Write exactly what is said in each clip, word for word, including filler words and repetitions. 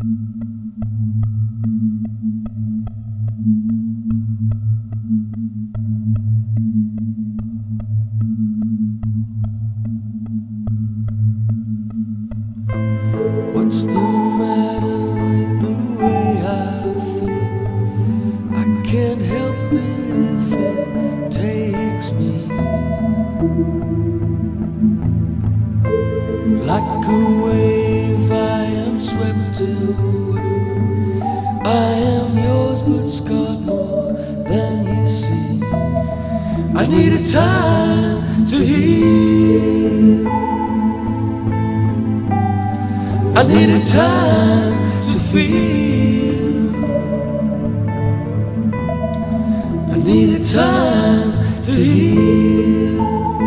What's the matter with the way I feel? I can't help it if it takes me. Like a wave I am swept away. I am yours but scarred more than you see. I need a time to heal. I need a time to feel. I need a time to heal.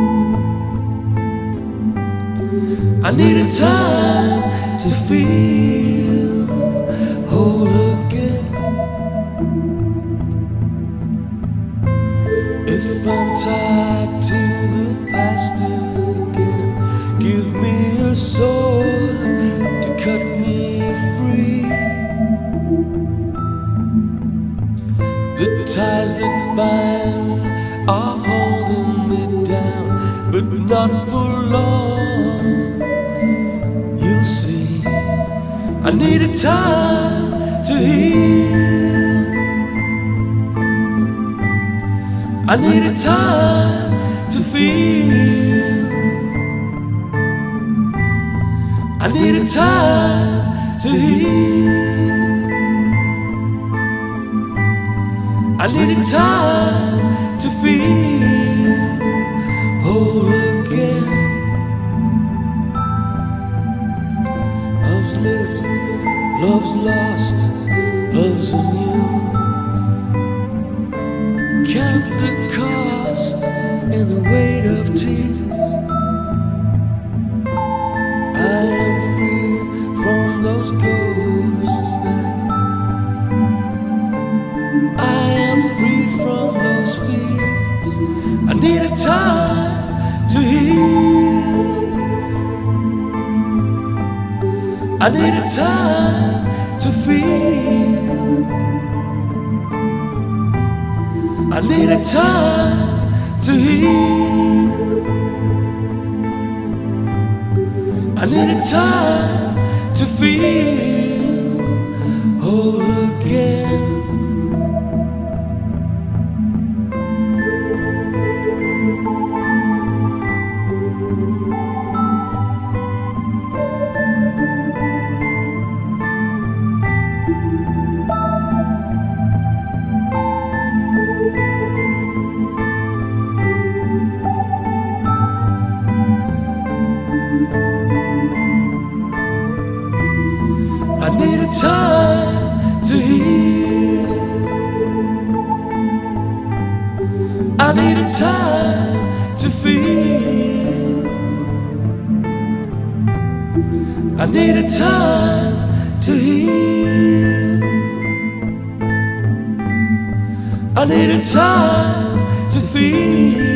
I need a time to feel whole again. If I'm tied to the past again, give me a sword to cut me free. The ties that bind are holding me down, but not for long. You'll see, I need a time to heal. I need a time to feel. I need a time to heal. I need a time to feel whole again. Love's lived, love's lost, love's anew. Count the cost and the weight of tears. I am free from those ghosts now. I am freed from those fears. I need a time to heal. I need a time to feel. I need a time to heal. I need a time to feel whole again. I need a time to heal. I need a time to feel. I need a time to heal. I need a time to feel.